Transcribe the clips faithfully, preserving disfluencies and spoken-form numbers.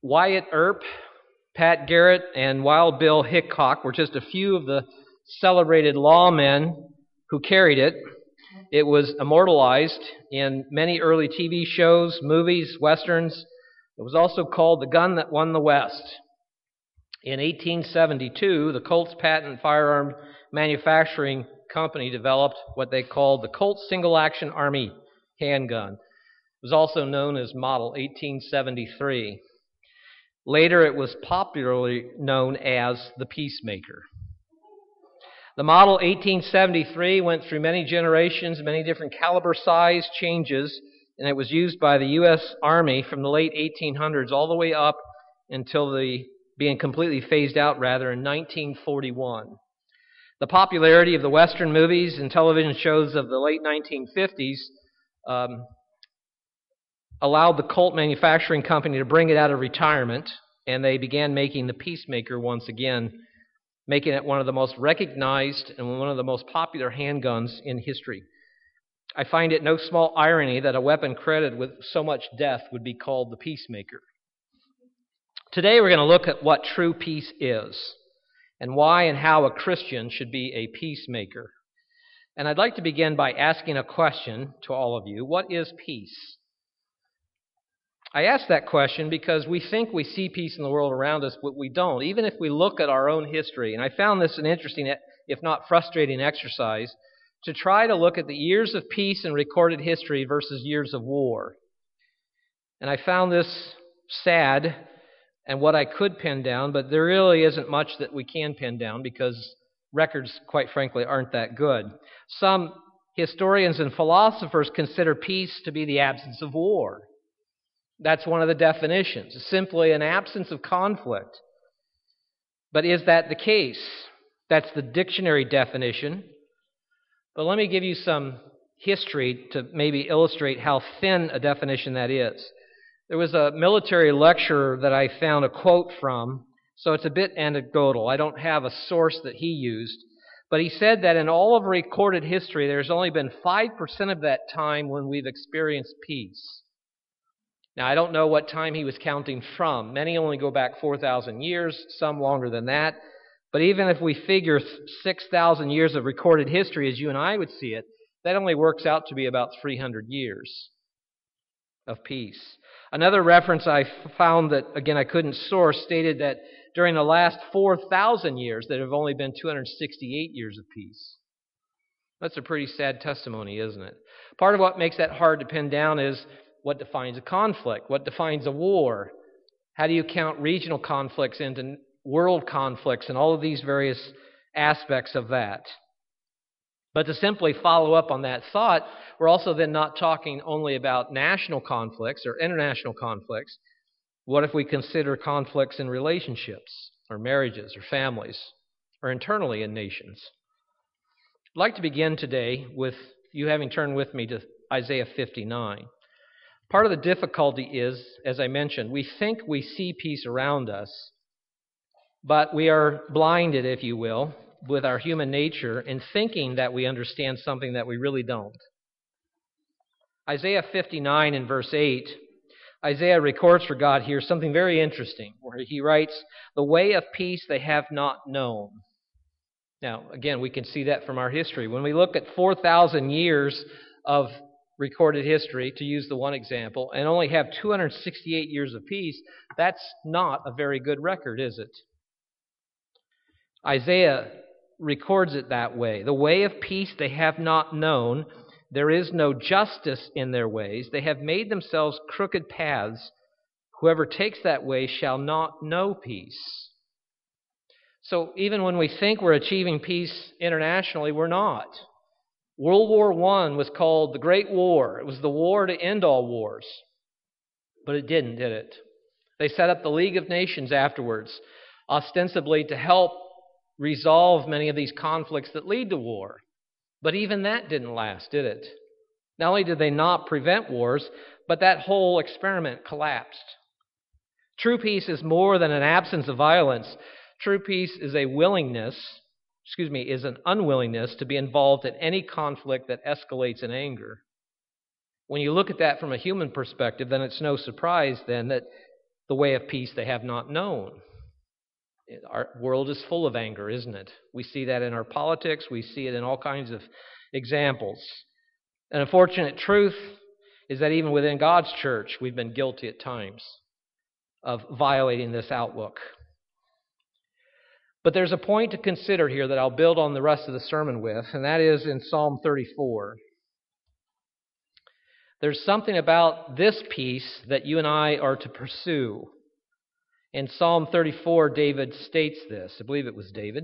Wyatt Earp, Pat Garrett, and Wild Bill Hickok were just a few of the celebrated lawmen who carried it. It was immortalized in many early T V shows, movies, westerns. It was also called the gun that won the West. In eighteen seventy-two, the Colt's Patent Firearm Manufacturing Company developed what they called the Colt Single Action Army handgun. It was also known as Model eighteen seventy-three. Later, it was popularly known as the Peacemaker. The Model eighteen seventy-three went through many generations, many different caliber size changes, and it was used by the U S Army from the late eighteen hundreds all the way up until the being completely phased out, rather, in nineteen forty-one. The popularity of the Western movies and television shows of the late nineteen fifties um, allowed the Colt Manufacturing Company to bring it out of retirement, and they began making the Peacemaker once again, making it one of the most recognized and one of the most popular handguns in history. I find it no small irony that a weapon credited with so much death would be called the Peacemaker. Today we're going to look at what true peace is and why and how a Christian should be a peacemaker. And I'd like to begin by asking a question to all of you. What is peace? I ask that question because we think we see peace in the world around us, but we don't, even if we look at our own history. And I found this an interesting, if not frustrating, exercise to try to look at the years of peace in recorded history versus years of war. And I found this sad and what I could pin down, but there really isn't much that we can pin down because records, quite frankly, aren't that good. Some historians and philosophers consider peace to be the absence of war. That's one of the definitions. It's simply an absence of conflict. But is that the case? That's the dictionary definition. But let me give you some history to maybe illustrate how thin a definition that is. There was a military lecturer that I found a quote from, so it's a bit anecdotal. I don't have a source that he used. But he said that in all of recorded history, there's only been five percent of that time when we've experienced peace. Now, I don't know what time he was counting from. Many only go back four thousand years, some longer than that. But even if we figure six thousand years of recorded history as you and I would see it, that only works out to be about three hundred years of peace. Another reference I found that, again, I couldn't source, stated that during the last four thousand years, there have only been two hundred sixty-eight years of peace. That's a pretty sad testimony, isn't it? Part of what makes that hard to pin down is what defines a conflict? What defines a war? How do you count regional conflicts into world conflicts and all of these various aspects of that? But to simply follow up on that thought, we're also then not talking only about national conflicts or international conflicts. What if we consider conflicts in relationships or marriages or families or internally in nations? I'd like to begin today with you having turned with me to Isaiah fifty-nine. Part of the difficulty is, as I mentioned, we think we see peace around us, but we are blinded, if you will, with our human nature in thinking that we understand something that we really don't. Isaiah fifty-nine in verse eight, Isaiah records for God here something very interesting, where he writes, "The way of peace they have not known." Now, again, we can see that from our history. When we look at four thousand years of recorded history, to use the one example, and only have two hundred sixty-eight years of peace, that's not a very good record, is it? Isaiah records it that way. The way of peace they have not known. There is no justice in their ways. They have made themselves crooked paths. Whoever takes that way shall not know peace. So even when we think we're achieving peace internationally, we're not. World War One was called the Great War. It was the war to end all wars. But it didn't, did it? They set up the League of Nations afterwards, ostensibly to help resolve many of these conflicts that lead to war. But even that didn't last, did it? Not only did they not prevent wars, but that whole experiment collapsed. True peace is more than an absence of violence. True peace is a willingness excuse me, is an unwillingness to be involved in any conflict that escalates in anger. When you look at that from a human perspective, then it's no surprise then that the way of peace they have not known. Our world is full of anger, isn't it? We see that in our politics. We see it in all kinds of examples. An unfortunate truth is that even within God's church, we've been guilty at times of violating this outlook. But there's a point to consider here that I'll build on the rest of the sermon with, and that is in Psalm thirty-four. There's something about this peace that you and I are to pursue. In Psalm thirty-four, David states this. I believe it was David.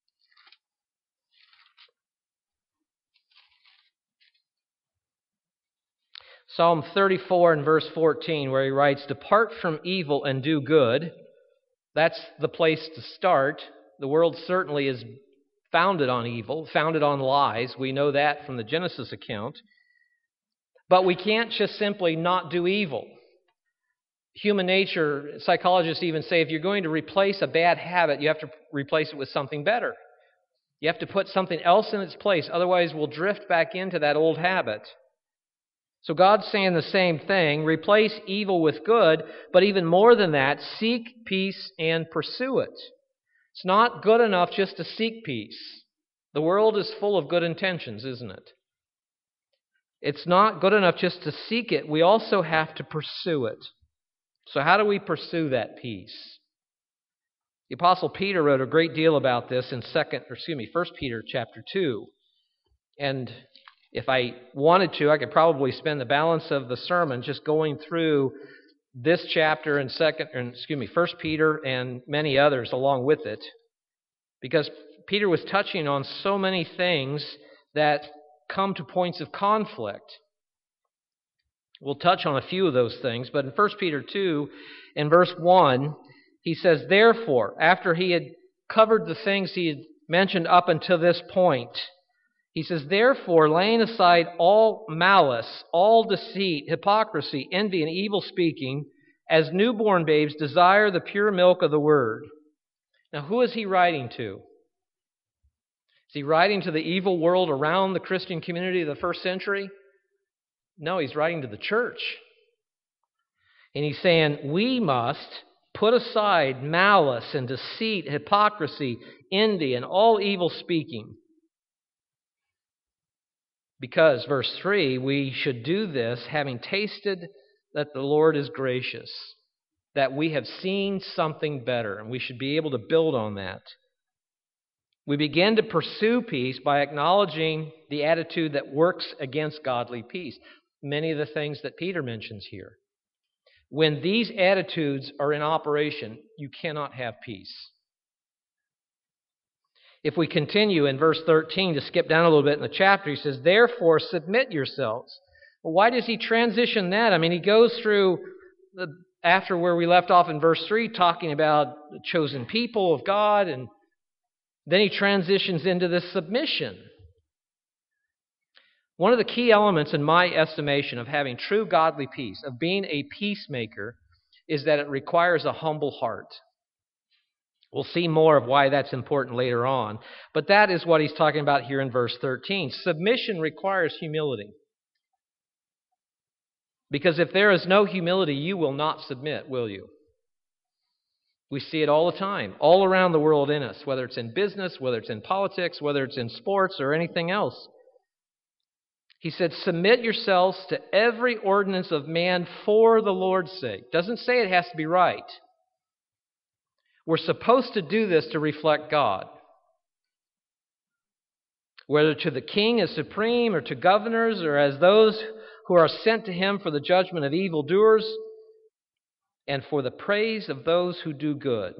Psalm thirty-four and verse fourteen, where he writes, "Depart from evil and do good." That's the place to start. The world certainly is founded on evil, founded on lies. We know that from the Genesis account. But we can't just simply not do evil. Human nature, psychologists even say if you're going to replace a bad habit, you have to replace it with something better. You have to put something else in its place. Otherwise, we'll drift back into that old habit. So God's saying the same thing. Replace evil with good, but even more than that, seek peace and pursue it. It's not good enough just to seek peace. The world is full of good intentions, isn't it? It's not good enough just to seek it. We also have to pursue it. So how do we pursue that peace? The Apostle Peter wrote a great deal about this in second, or excuse me, First Peter chapter two. And if I wanted to, I could probably spend the balance of the sermon just going through this chapter and second, or excuse me, First Peter and many others along with it, because Peter was touching on so many things that come to points of conflict. We'll touch on a few of those things, but in First Peter two, in verse one, he says, "Therefore," after he had covered the things he had mentioned up until this point, he says, "Therefore, laying aside all malice, all deceit, hypocrisy, envy, and evil speaking, as newborn babes desire the pure milk of the word." Now, who is he writing to? Is he writing to the evil world around the Christian community of the first century? No, he's writing to the church. And he's saying, we must put aside malice and deceit, hypocrisy, envy, and all evil speaking. Because, verse three, we should do this having tasted that the Lord is gracious, that we have seen something better, and we should be able to build on that. We begin to pursue peace by acknowledging the attitude that works against godly peace. Many of the things that Peter mentions here. When these attitudes are in operation, you cannot have peace. If we continue in verse thirteen, to skip down a little bit in the chapter, he says, "Therefore submit yourselves." Well, why does he transition that? I mean, he goes through, the, after where we left off in verse three, talking about the chosen people of God, and then he transitions into this submission. One of the key elements in my estimation of having true godly peace, of being a peacemaker, is that it requires a humble heart. We'll see more of why that's important later on. But that is what he's talking about here in verse thirteen. Submission requires humility. Because if there is no humility, you will not submit, will you? We see it all the time, all around the world in us, whether it's in business, whether it's in politics, whether it's in sports or anything else. He said, submit yourselves to every ordinance of man for the Lord's sake. Doesn't say it has to be right. We're supposed to do this to reflect God. Whether to the king as supreme, or to governors, or as those who are sent to him for the judgment of evildoers, and for the praise of those who do good.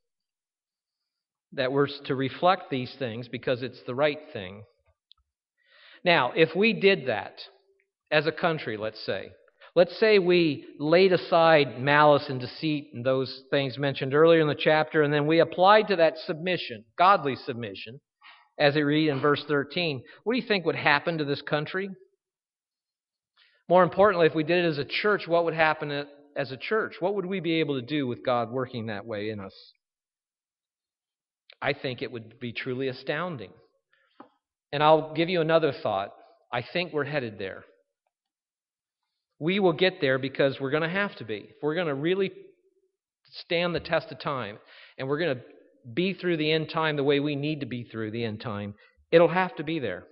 That we're to reflect these things because it's the right thing. Now, if we did that as a country, let's say, let's say we laid aside malice and deceit and those things mentioned earlier in the chapter, and then we applied to that submission, godly submission, as we read in verse thirteen, what do you think would happen to this country? More importantly, if we did it as a church, what would happen as a church? What would we be able to do with God working that way in us? I think it would be truly astounding. And I'll give you another thought. I think we're headed there. We will get there because we're going to have to be. If we're going to really stand the test of time, and we're going to be through the end time the way we need to be through the end time, it'll have to be there.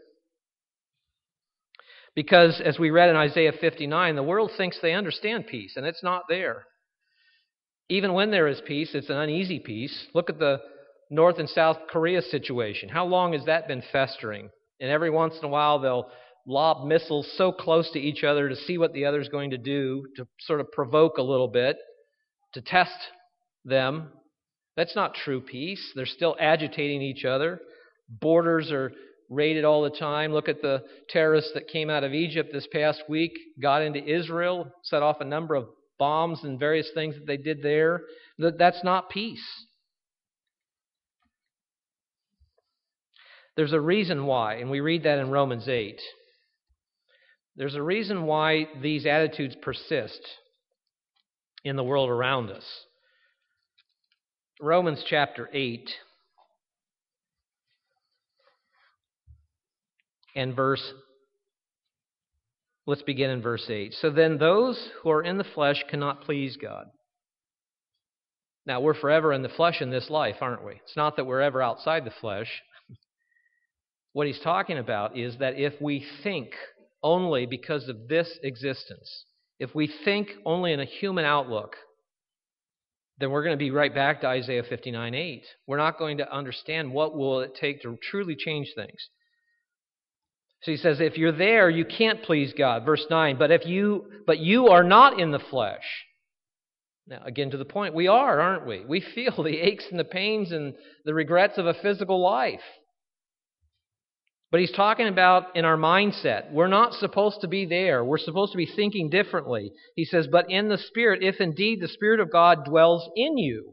Because, as we read in Isaiah fifty-nine, the world thinks they understand peace, and it's not there. Even when there is peace, it's an uneasy peace. Look at the North and South Korea situation. How long has that been festering? And every once in a while, they'll lob missiles so close to each other to see what the other's going to do, to sort of provoke a little bit, to test them. That's not true peace. They're still agitating each other. Borders are raided all the time. Look at the terrorists that came out of Egypt this past week, got into Israel, set off a number of bombs and various things that they did there. That's not peace. There's a reason why, and we read that in Romans eight. There's a reason why these attitudes persist in the world around us. Romans chapter eight and verse, let's begin in verse eight. So then those who are in the flesh cannot please God. Now, we're forever in the flesh in this life, aren't we? It's not that we're ever outside the flesh. What he's talking about is that if we think only because of this existence, if we think only in a human outlook, then we're going to be right back to Isaiah fifty-nine eight. We're not going to understand what will it take to truly change things. So he says, if you're there, you can't please God. Verse nine, but if you but you are not in the flesh. Now, again to the point, we are, aren't we? We feel the aches and the pains and the regrets of a physical life. But he's talking about in our mindset. We're not supposed to be there. We're supposed to be thinking differently. He says, but in the Spirit, if indeed the Spirit of God dwells in you.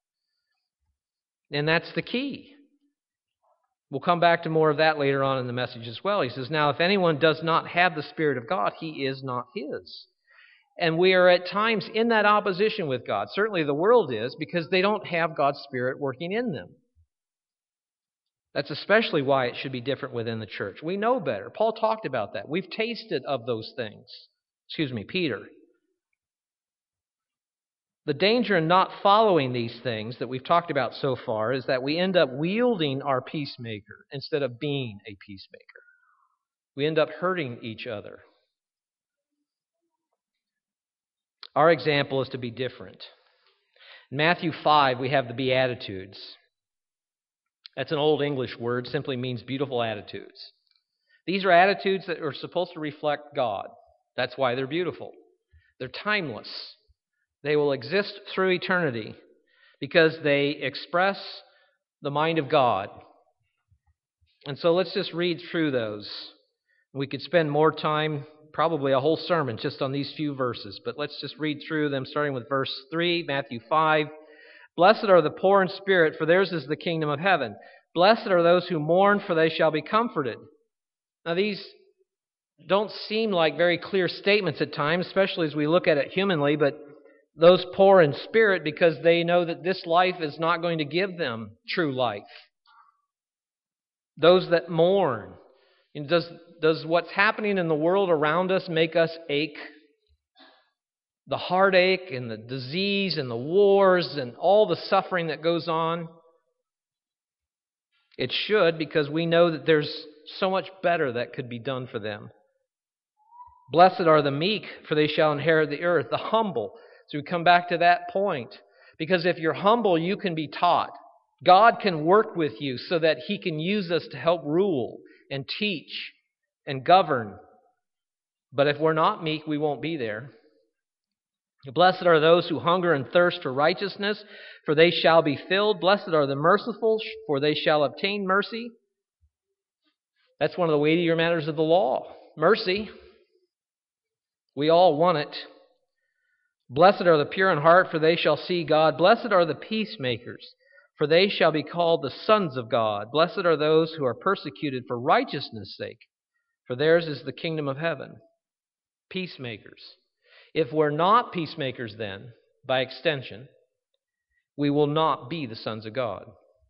And that's the key. We'll come back to more of that later on in the message as well. He says, now if anyone does not have the Spirit of God, he is not his. And we are at times in that opposition with God. Certainly the world is, because they don't have God's Spirit working in them. That's especially why it should be different within the church. We know better. Paul talked about that. We've tasted of those things. Excuse me, Peter. The danger in not following these things that we've talked about so far is that we end up wielding our peacemaker instead of being a peacemaker. We end up hurting each other. Our example is to be different. In Matthew five, we have the Beatitudes. That's an old English word, simply means beautiful attitudes. These are attitudes that are supposed to reflect God. That's why they're beautiful. They're timeless. They will exist through eternity because they express the mind of God. And so let's just read through those. We could spend more time, probably a whole sermon, just on these few verses, but let's just read through them, starting with verse three, Matthew five. Blessed are the poor in spirit, for theirs is the kingdom of heaven. Blessed are those who mourn, for they shall be comforted. Now, these don't seem like very clear statements at times, especially as we look at it humanly, but those poor in spirit, because they know that this life is not going to give them true life. Those that mourn. Does, does what's happening in the world around us make us ache? The heartache and the disease and the wars and all the suffering that goes on? It should, because we know that there's so much better that could be done for them. Blessed are the meek, for they shall inherit the earth. The humble. So we come back to that point. Because if you're humble, you can be taught. God can work with you so that He can use us to help rule and teach and govern. But if we're not meek, we won't be there. Blessed are those who hunger and thirst for righteousness, for they shall be filled. Blessed are the merciful, for they shall obtain mercy. That's one of the weightier matters of the law. Mercy. We all want it. Blessed are the pure in heart, for they shall see God. Blessed are the peacemakers, for they shall be called the sons of God. Blessed are those who are persecuted for righteousness' sake, for theirs is the kingdom of heaven. Peacemakers. If we're not peacemakers, then, by extension, we will not be the sons of God.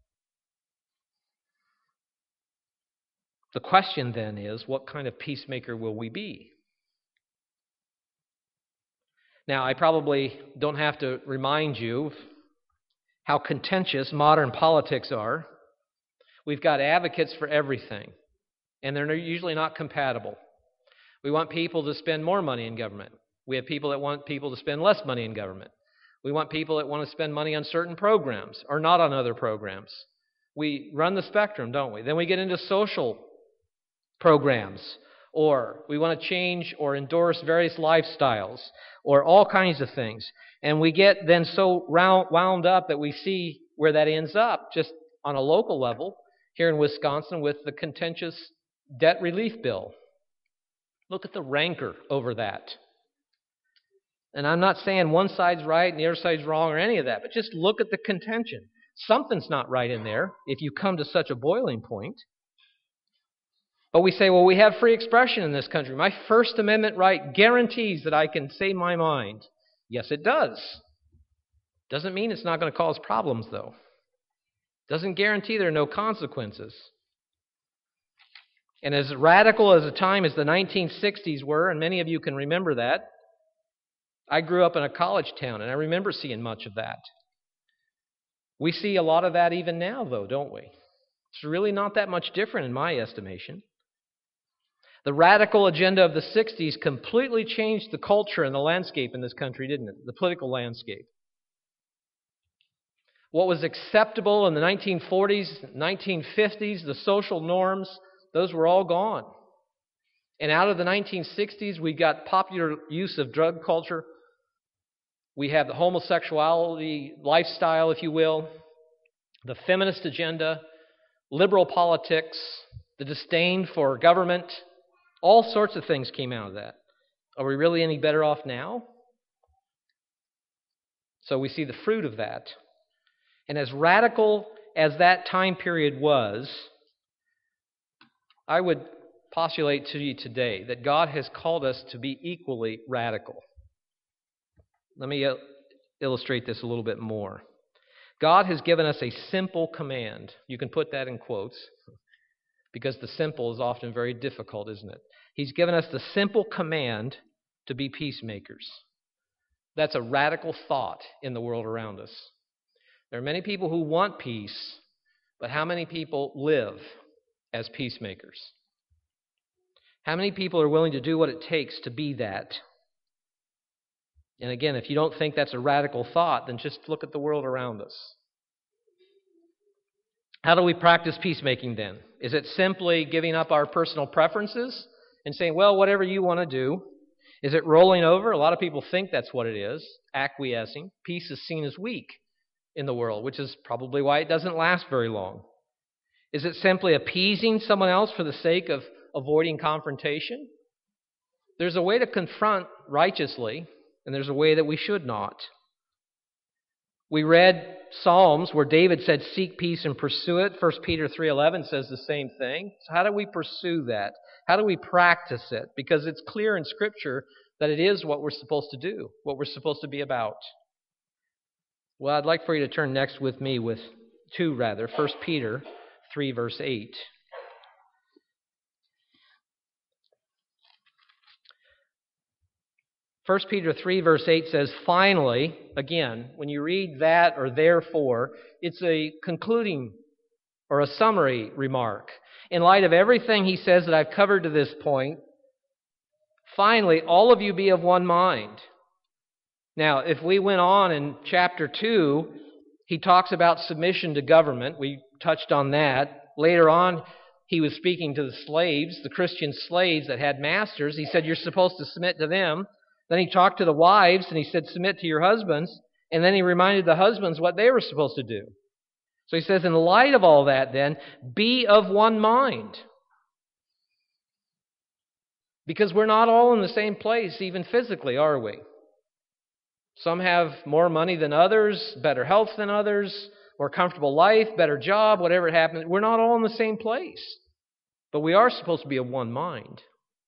The question then is, what kind of peacemaker will we be? Now, I probably don't have to remind you of how contentious modern politics are. We've got advocates for everything, and they're usually not compatible. We want people to spend more money in government. We have people that want people to spend less money in government. We want people that want to spend money on certain programs or not on other programs. We run the spectrum, don't we? Then we get into social programs, or we want to change or endorse various lifestyles, or all kinds of things. And we get then so wound up that we see where that ends up, just on a local level, here in Wisconsin with the contentious debt relief bill. Look at the rancor over that. And I'm not saying one side's right and the other side's wrong or any of that, but just look at the contention. Something's not right in there if you come to such a boiling point. But we say, well, we have free expression in this country. My First Amendment right guarantees that I can say my mind. Yes, it does. Doesn't mean it's not going to cause problems, though. Doesn't guarantee there are no consequences. And as radical as a time as the nineteen sixties were, and many of you can remember that, I grew up in a college town, and I remember seeing much of that. We see a lot of that even now, though, don't we? It's really not that much different in my estimation. The radical agenda of the sixties completely changed the culture and the landscape in this country, didn't it? The political landscape. What was acceptable in the nineteen forties, nineteen fifties, the social norms, those were all gone. And out of the nineteen sixties, we got popular use of drug culture. We have the homosexuality lifestyle, if you will, the feminist agenda, liberal politics, the disdain for government. All sorts of things came out of that. Are we really any better off now? So we see the fruit of that. And as radical as that time period was, I would postulate to you today that God has called us to be equally radical. Let me illustrate this a little bit more. God has given us a simple command. You can put that in quotes, because the simple is often very difficult, isn't it? He's given us the simple command to be peacemakers. That's a radical thought in the world around us. There are many people who want peace, but how many people live as peacemakers? How many people are willing to do what it takes to be that? And again, if you don't think that's a radical thought, then just look at the world around us. How do we practice peacemaking then? Is it simply giving up our personal preferences and saying, well, whatever you want to do? Is it rolling over? A lot of people think that's what it is, acquiescing. Peace is seen as weak in the world, which is probably why it doesn't last very long. Is it simply appeasing someone else for the sake of avoiding confrontation? There's a way to confront righteously, and there's a way that we should not. We read Psalms where David said, seek peace and pursue it. First Peter three eleven says the same thing. So how do we pursue that? How do we practice it? Because it's clear in Scripture that it is what we're supposed to do, what we're supposed to be about. Well, I'd like for you to turn next with me with two, rather. First Peter three, verse eight. First Peter three, verse eight says, finally, again, when you read that or therefore, it's a concluding or a summary remark. In light of everything he says that I've covered to this point, finally, all of you be of one mind. Now, if we went on in chapter two, he talks about submission to government. We touched on that. Later on, he was speaking to the slaves, the Christian slaves that had masters. He said, you're supposed to submit to them. Then he talked to the wives and he said, submit to your husbands. And then he reminded the husbands what they were supposed to do. So he says, in light of all that then, be of one mind. Because we're not all in the same place, even physically, are we? Some have more money than others, better health than others, more comfortable life, better job, whatever it happens. We're not all in the same place. But we are supposed to be of one mind.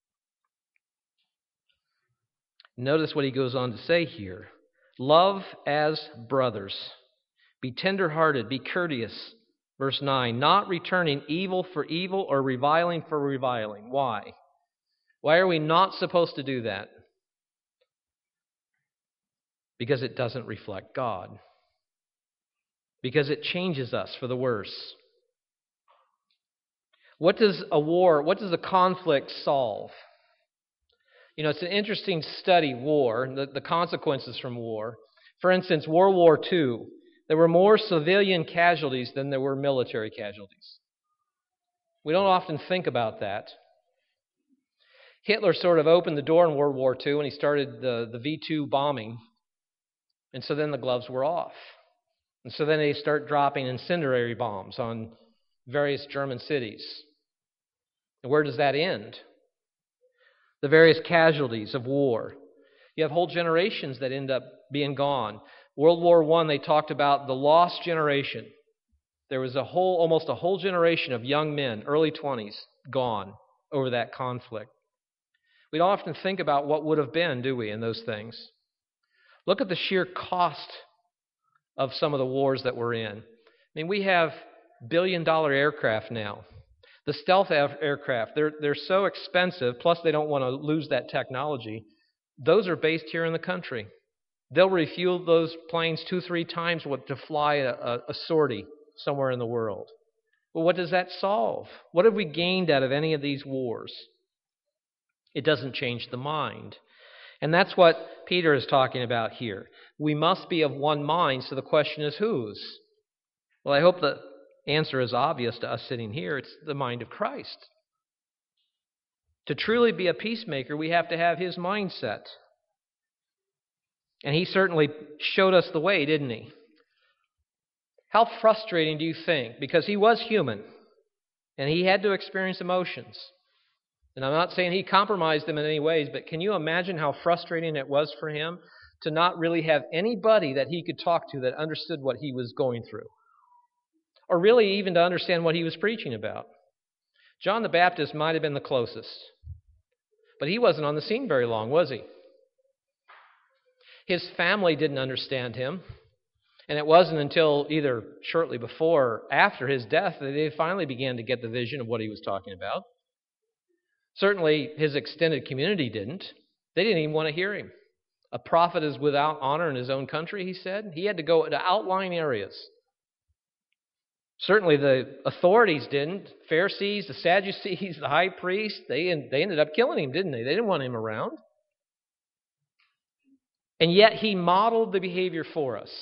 Notice what he goes on to say here. Love as brothers. Be tender-hearted, be courteous. Verse nine, not returning evil for evil or reviling for reviling. Why? Why are we not supposed to do that? Because it doesn't reflect God. Because it changes us for the worse. What does a war, what does a conflict solve? You know, it's an interesting study, war, the, the consequences from war. For instance, World War Two, there were more civilian casualties than there were military casualties. We don't often think about that. Hitler sort of opened the door in World War Two when he started the, the V two bombing. And so then the gloves were off. And so then they start dropping incendiary bombs on various German cities. And where does that end? The various casualties of war. You have whole generations that end up being gone. World War One, they talked about the lost generation. There was a whole, almost a whole generation of young men, early twenties, gone over that conflict. We don't often think about what would have been, do we, in those things? Look at the sheer cost of some of the wars that we're in. I mean, we have billion-dollar aircraft now. The stealth aircraft, they're, they're so expensive, plus they don't want to lose that technology. Those are based here in the country. They'll refuel those planes two, three times what to fly a, a, a sortie somewhere in the world. Well, what does that solve? What have we gained out of any of these wars? It doesn't change the mind. And that's what Peter is talking about here. We must be of one mind, so the question is whose? Well, I hope the answer is obvious to us sitting here. It's the mind of Christ. To truly be a peacemaker, we have to have his mindset. And he certainly showed us the way, didn't he? How frustrating do you think? Because he was human, and he had to experience emotions. And I'm not saying he compromised them in any ways, but can you imagine how frustrating it was for him to not really have anybody that he could talk to that understood what he was going through? Or really even to understand what he was preaching about. John the Baptist might have been the closest. But he wasn't on the scene very long, was he? His family didn't understand him. And it wasn't until either shortly before or after his death that they finally began to get the vision of what he was talking about. Certainly his extended community didn't. They didn't even want to hear him. A prophet is without honor in his own country, he said. He had to go to outlying areas. Certainly the authorities didn't. Pharisees, the Sadducees, the high priest, they, they ended up killing him, didn't they? They didn't want him around. And yet he modeled the behavior for us.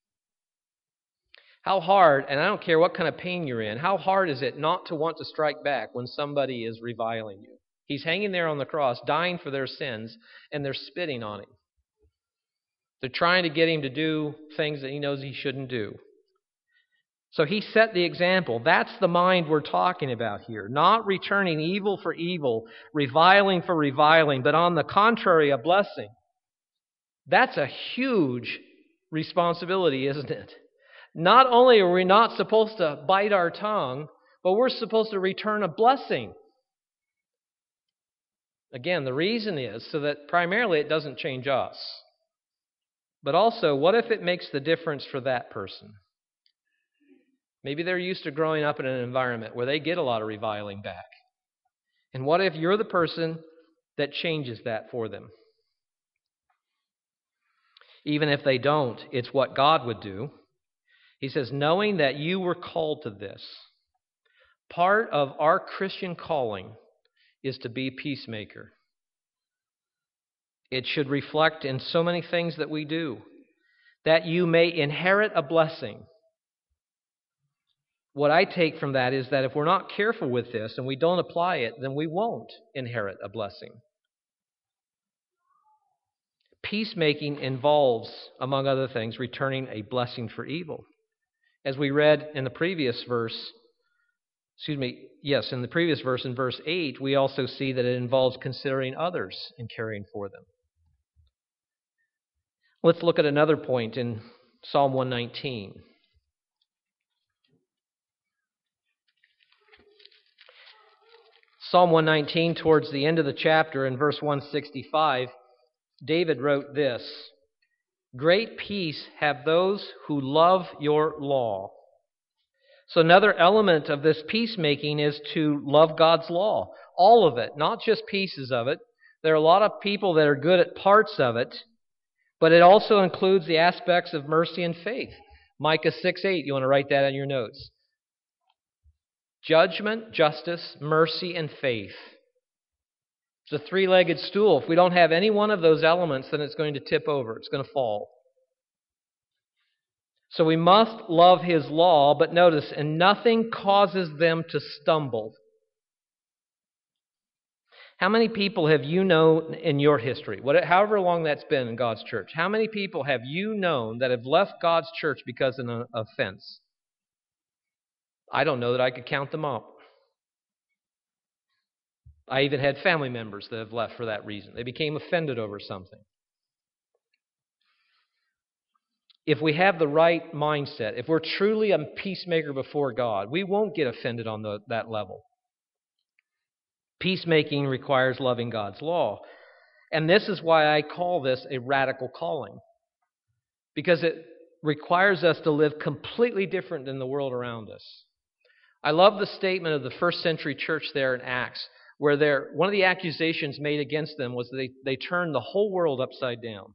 How hard, and I don't care what kind of pain you're in, how hard is it not to want to strike back when somebody is reviling you? He's hanging there on the cross, dying for their sins, and they're spitting on him. They're trying to get him to do things that he knows he shouldn't do. So he set the example. That's the mind we're talking about here. Not returning evil for evil, reviling for reviling, but on the contrary, a blessing. That's a huge responsibility, isn't it? Not only are we not supposed to bite our tongue, but we're supposed to return a blessing. Again, the reason is so that primarily it doesn't change us. But also, what if it makes the difference for that person? Maybe they're used to growing up in an environment where they get a lot of reviling back. And what if you're the person that changes that for them? Even if they don't, it's what God would do. He says, knowing that you were called to this. Part of our Christian calling is to be peacemaker. It should reflect in so many things that we do, that you may inherit a blessing. What I take from that is that if we're not careful with this and we don't apply it, then we won't inherit a blessing. Peacemaking involves, among other things, returning a blessing for evil. As we read in the previous verse, excuse me, yes, in the previous verse, in verse eight, we also see that it involves considering others and caring for them. Let's look at another point in Psalm one nineteen. Psalm one nineteen, towards the end of the chapter, in verse one sixty-five, David wrote this, "Great peace have those who love your law." So another element of this peacemaking is to love God's law. All of it, not just pieces of it. There are a lot of people that are good at parts of it, But it also includes the aspects of mercy and faith. Micah six eight, you want to write that on your notes. Judgment, justice, mercy, and faith. It's a three-legged stool. If we don't have any one of those elements, then it's going to tip over. It's going to fall. So we must love His law, but notice, and nothing causes them to stumble. How many people have you known in your history, whatever, however long that's been in God's church, how many people have you known that have left God's church because of an offense? I don't know that I could count them up. I even had family members that have left for that reason. They became offended over something. If we have the right mindset, if we're truly a peacemaker before God, we won't get offended on the, that level. Peacemaking requires loving God's law. And this is why I call this a radical calling. Because it requires us to live completely different than the world around us. I love the statement of the first century church there in Acts, where they're, one of the accusations made against them was that they, they turned the whole world upside down.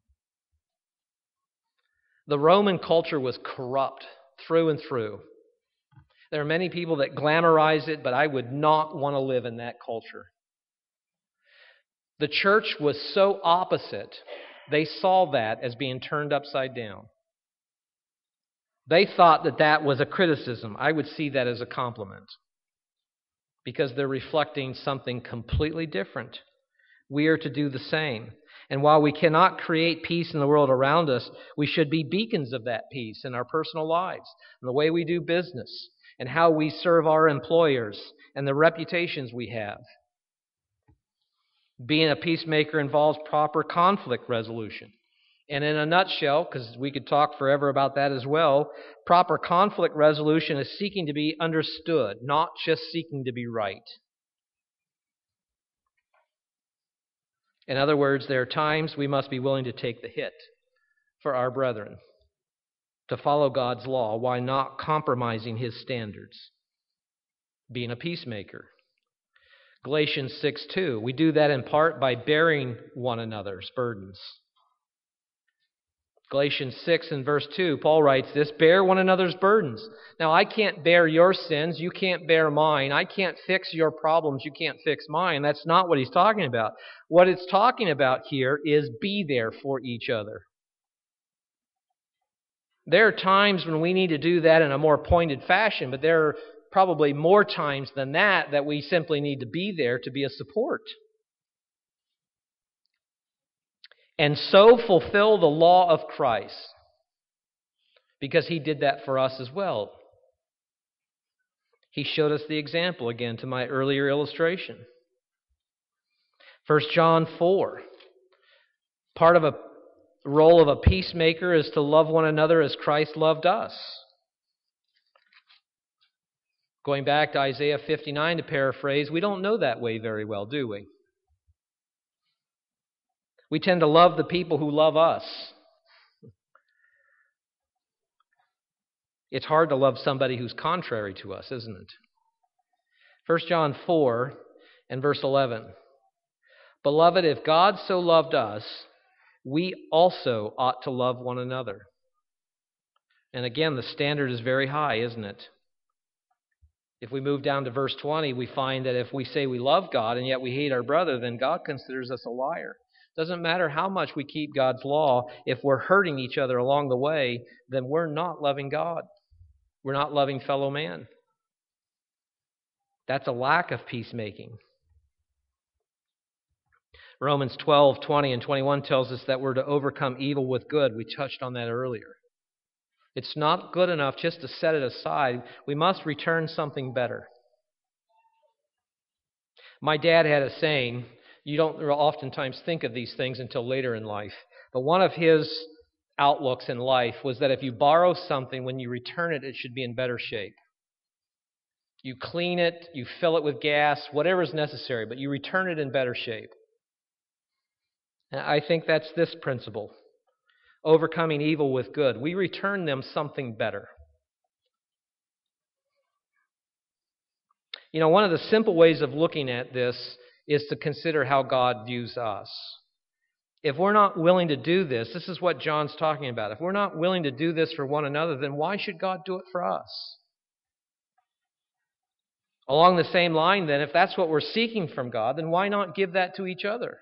The Roman culture was corrupt through and through. There are many people that glamorize it, but I would not want to live in that culture. The church was so opposite, they saw that as being turned upside down. They thought that that was a criticism. I would see that as a compliment, because they're reflecting something completely different. We are to do the same. And while we cannot create peace in the world around us, we should be beacons of that peace in our personal lives, in the way we do business, and how we serve our employers, and the reputations we have. Being a peacemaker involves proper conflict resolution. And in a nutshell, because we could talk forever about that as well, proper conflict resolution is seeking to be understood, not just seeking to be right. In other words, there are times we must be willing to take the hit for our brethren, to follow God's law while not compromising His standards, being a peacemaker. Galatians six two, we do that in part by bearing one another's burdens. Galatians six and verse two, Paul writes this, bear one another's burdens. Now, I can't bear your sins, you can't bear mine. I can't fix your problems, you can't fix mine. That's not what he's talking about. What it's talking about here is be there for each other. There are times when we need to do that in a more pointed fashion, but there are probably more times than that that we simply need to be there to be a support. And so fulfill the law of Christ, because He did that for us as well. He showed us the example, again, to my earlier illustration. First John four, part of a role of a peacemaker is to love one another as Christ loved us. Going back to Isaiah fifty-nine to paraphrase, we don't know that way very well, do we? We tend to love the people who love us. It's hard to love somebody who's contrary to us, isn't it? First John four and verse eleven. Beloved, if God so loved us, we also ought to love one another. And again, the standard is very high, isn't it? If we move down to verse twenty, we find that if we say we love God and yet we hate our brother, then God considers us a liar. Doesn't matter how much we keep God's law, if we're hurting each other along the way, then we're not loving God. We're not loving fellow man. That's a lack of peacemaking. Romans twelve, twenty, and twenty-one tells us that we're to overcome evil with good. We touched on that earlier. It's not good enough just to set it aside. We must return something better. My dad had a saying. You don't oftentimes think of these things until later in life. But one of his outlooks in life was that if you borrow something, when you return it, it should be in better shape. You clean it, you fill it with gas, whatever is necessary, but you return it in better shape. And I think that's this principle. Overcoming evil with good. We return them something better. You know, one of the simple ways of looking at this is to consider how God views us. If we're not willing to do this, this is what John's talking about. If we're not willing to do this for one another, then why should God do it for us? Along the same line, then, if that's what we're seeking from God, then why not give that to each other?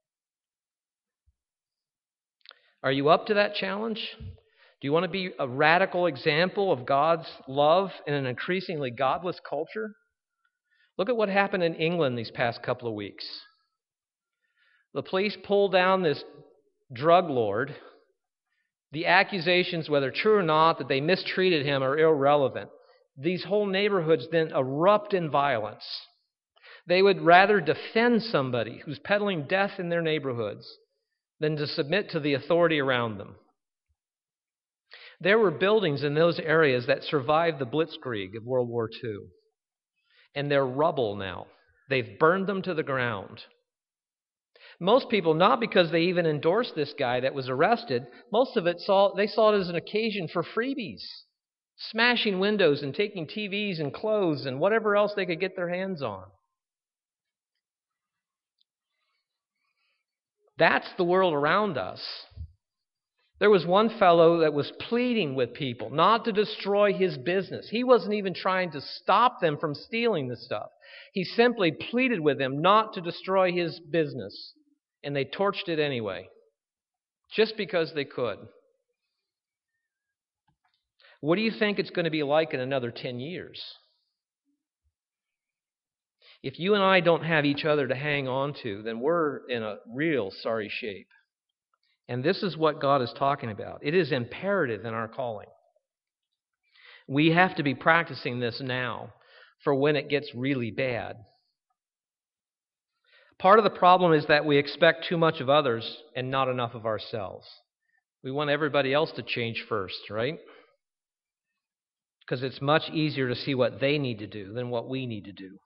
Are you up to that challenge? Do you want to be a radical example of God's love in an increasingly godless culture? Look at what happened in England these past couple of weeks. The police pulled down this drug lord. The accusations, whether true or not, that they mistreated him are irrelevant. These whole neighborhoods then erupt in violence. They would rather defend somebody who's peddling death in their neighborhoods than to submit to the authority around them. There were buildings in those areas that survived the blitzkrieg of World War Two. And they're rubble now. They've burned them to the ground. Most people, not because they even endorsed this guy that was arrested, most of it saw they saw it as an occasion for freebies. Smashing windows and taking T Vs and clothes and whatever else they could get their hands on. That's the world around us. There was one fellow that was pleading with people not to destroy his business. He wasn't even trying to stop them from stealing the stuff. He simply pleaded with them not to destroy his business. And they torched it anyway, just because they could. What do you think it's going to be like in another ten years? If you and I don't have each other to hang on to, then we're in a real sorry shape. And this is what God is talking about. It is imperative in our calling. We have to be practicing this now for when it gets really bad. Part of the problem is that we expect too much of others and not enough of ourselves. We want everybody else to change first, right? Because it's much easier to see what they need to do than what we need to do.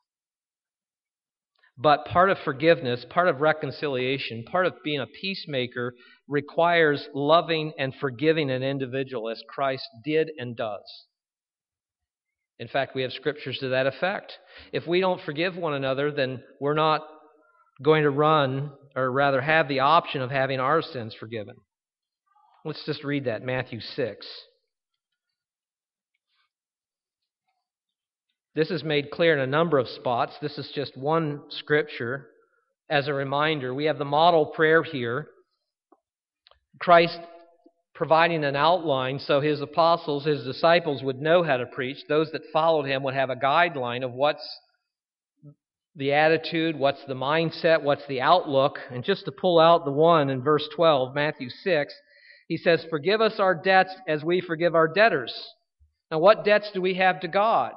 But part of forgiveness, part of reconciliation, part of being a peacemaker requires loving and forgiving an individual as Christ did and does. In fact, we have scriptures to that effect. If we don't forgive one another, then we're not going to run, or rather have the option of having our sins forgiven. Let's just read that, Matthew six. This is made clear in a number of spots. This is just one scripture as a reminder. We have the model prayer here. Christ providing an outline so his apostles, his disciples would know how to preach. Those that followed him would have a guideline of what's the attitude, what's the mindset, what's the outlook. And just to pull out the one in verse twelve, Matthew six, he says, "Forgive us our debts as we forgive our debtors." Now, what debts do we have to God?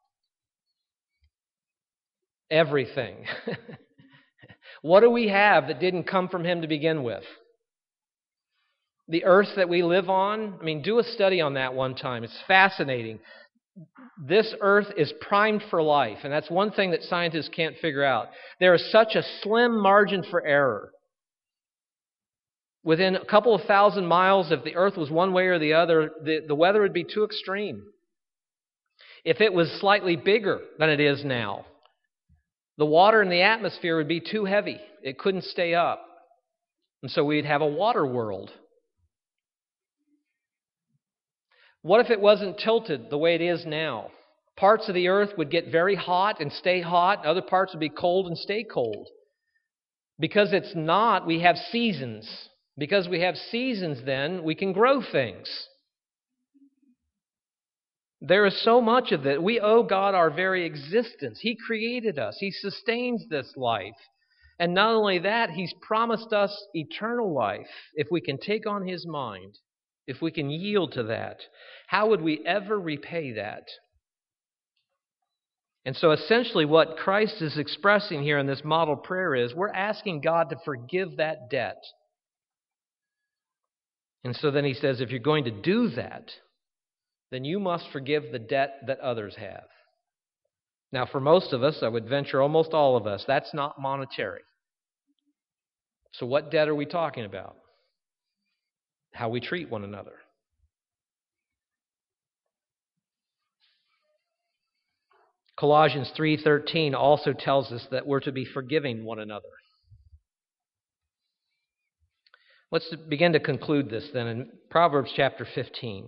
Everything. What do we have that didn't come from him to begin with? The earth that we live on, I mean, do a study on that one time. It's fascinating. This earth is primed for life, and that's one thing that scientists can't figure out. There is such a slim margin for error. Within a couple of thousand miles, if the earth was one way or the other, the, the weather would be too extreme. If it was slightly bigger than it is now, the water in the atmosphere would be too heavy. It couldn't stay up. And so we'd have a water world. What if it wasn't tilted the way it is now? Parts of the earth would get very hot and stay hot. Other parts would be cold and stay cold. Because it's not, we have seasons. Because we have seasons, then, we can grow things. There is so much of it. We owe God our very existence. He created us. He sustains this life. And not only that, He's promised us eternal life if we can take on His mind, if we can yield to that. How would we ever repay that? And so essentially what Christ is expressing here in this model prayer is we're asking God to forgive that debt. And so then He says, if you're going to do that, then you must forgive the debt that others have. Now, for most of us, I would venture almost all of us, that's not monetary. So what debt are we talking about? How we treat one another. Colossians three thirteen also tells us that we're to be forgiving one another. Let's begin to conclude this then in Proverbs chapter fifteen.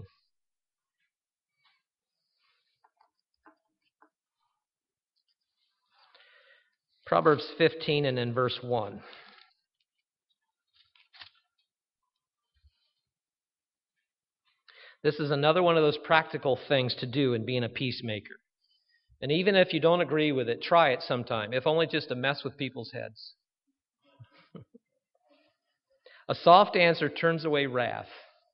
Proverbs fifteen and in verse one. This is another one of those practical things to do in being a peacemaker. And even if you don't agree with it, try it sometime, if only just to mess with people's heads. A soft answer turns away wrath.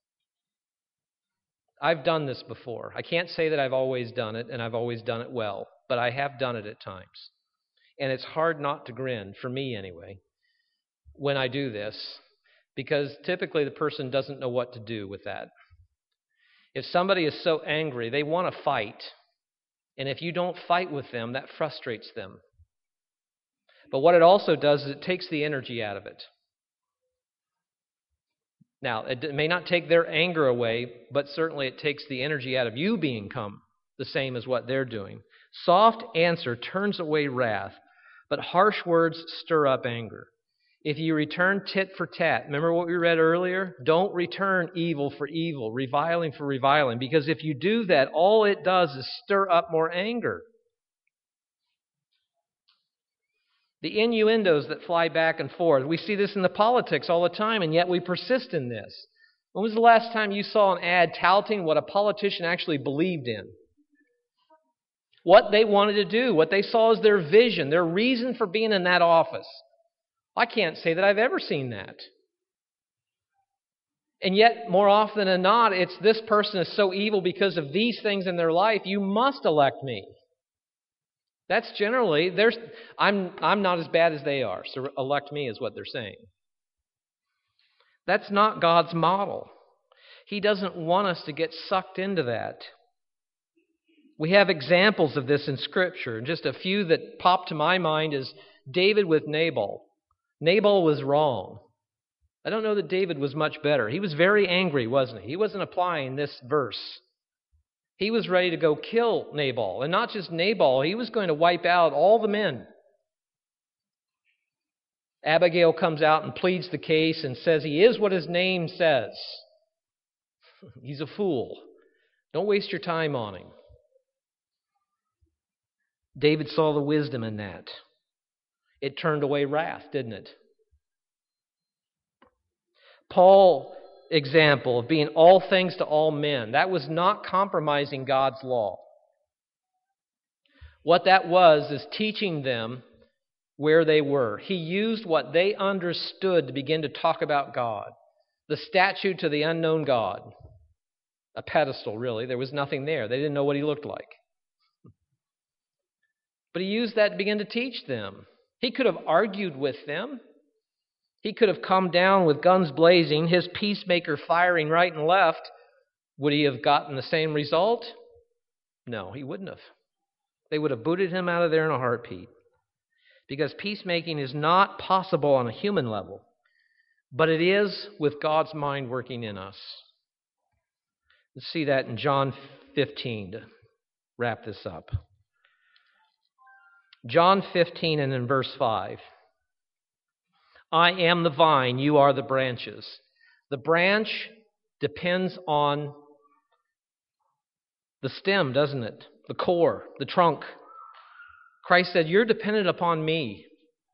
I've done this before. I can't say that I've always done it, and I've always done it well, but I have done it at times. And it's hard not to grin, for me anyway, when I do this, because typically the person doesn't know what to do with that. If somebody is so angry, they want to fight. And if you don't fight with them, that frustrates them. But what it also does is it takes the energy out of it. Now, it may not take their anger away, but certainly it takes the energy out of you being calm, the same as what they're doing. Soft answer turns away wrath, but harsh words stir up anger. If you return tit for tat, remember what we read earlier? Don't return evil for evil, reviling for reviling, because if you do that, all it does is stir up more anger. The innuendos that fly back and forth, we see this in the politics all the time, and yet we persist in this. When was the last time you saw an ad touting what a politician actually believed in? What they wanted to do, what they saw as their vision, their reason for being in that office. I can't say that I've ever seen that. And yet, more often than not, it's this person is so evil because of these things in their life, you must elect me. That's generally, there's, I'm, I'm not as bad as they are, so elect me is what they're saying. That's not God's model. He doesn't want us to get sucked into that. We have examples of this in Scripture. Just a few that pop to my mind is David with Nabal. Nabal was wrong. I don't know that David was much better. He was very angry, wasn't he? He wasn't applying this verse. He was ready to go kill Nabal. And not just Nabal, he was going to wipe out all the men. Abigail comes out and pleads the case and says he is what his name says. He's a fool. Don't waste your time on him. David saw the wisdom in that. It turned away wrath, didn't it? Paul, example of being all things to all men, that was not compromising God's law. What that was is teaching them where they were. He used what they understood to begin to talk about God. The statue to the unknown God. A pedestal, really. There was nothing there. They didn't know what he looked like. But he used that to begin to teach them. He could have argued with them. He could have come down with guns blazing, his peacemaker firing right and left. Would he have gotten the same result? No, he wouldn't have. They would have booted him out of there in a heartbeat. Because peacemaking is not possible on a human level, but it is with God's mind working in us. Let's see that in John fifteen to wrap this up. John fifteen and in verse five. I am the vine, you are the branches. The branch depends on the stem, doesn't it? The core, the trunk. Christ said, you're dependent upon me.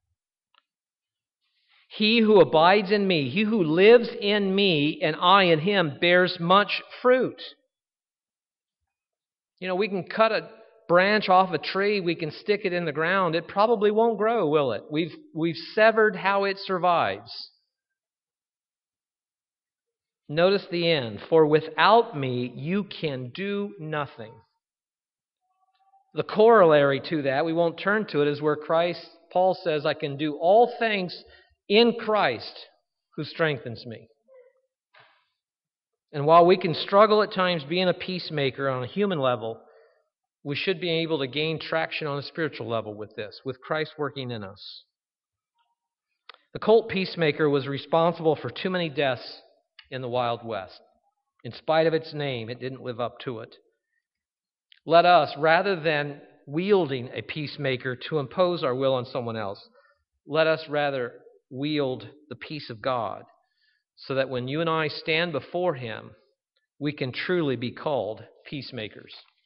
He who abides in me, he who lives in me, and I in him, bears much fruit. You know, we can cut a branch off a tree, we can stick it in the ground. It probably won't grow, will it? We've, we've severed how it survives. Notice the end. For without me, you can do nothing. The corollary to that, we won't turn to it, is where Christ, Paul says, I can do all things in Christ who strengthens me. And while we can struggle at times being a peacemaker on a human level, we should be able to gain traction on a spiritual level with this, with Christ working in us. The cult peacemaker was responsible for too many deaths in the Wild West. In spite of its name, it didn't live up to it. Let us, rather than wielding a peacemaker to impose our will on someone else, let us rather wield the peace of God so that when you and I stand before Him, we can truly be called peacemakers.